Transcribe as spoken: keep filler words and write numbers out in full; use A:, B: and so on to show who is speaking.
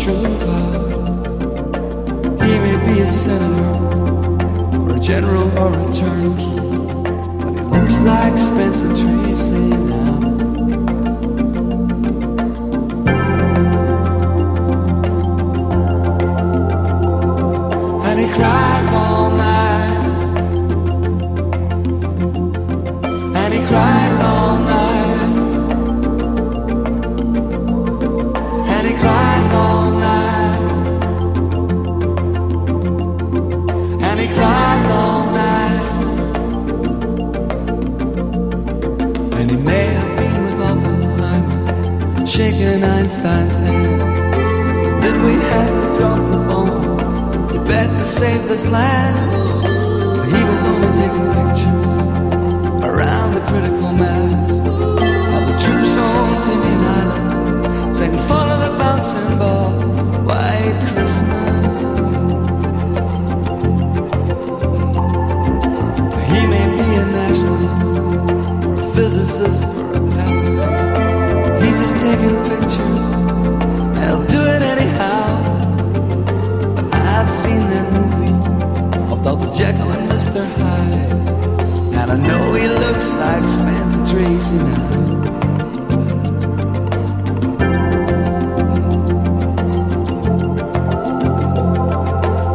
A: mushroom cloud. He may be a senator, or a general, or a turnkey, but he looks like Spencer Tracy now. And he cries all night, and he cries all night, and he cries all night, and he cries all night. And he may have been with Oppenheimer, shaking Einstein's hand. Did we have to drop the bomb? You bet to save this land. But he was only taking pictures around the critical mass of the troops on Tinian Island, saying follow the bouncing ball, White Christmas. But he may be a nationalist, or a physicist, or a pacifist. He's just taking pictures, and he'll do it anyhow. I've seen that movie of Doctor Jekyll and Mister Hyde, and I know he looks like Spencer Tracy now.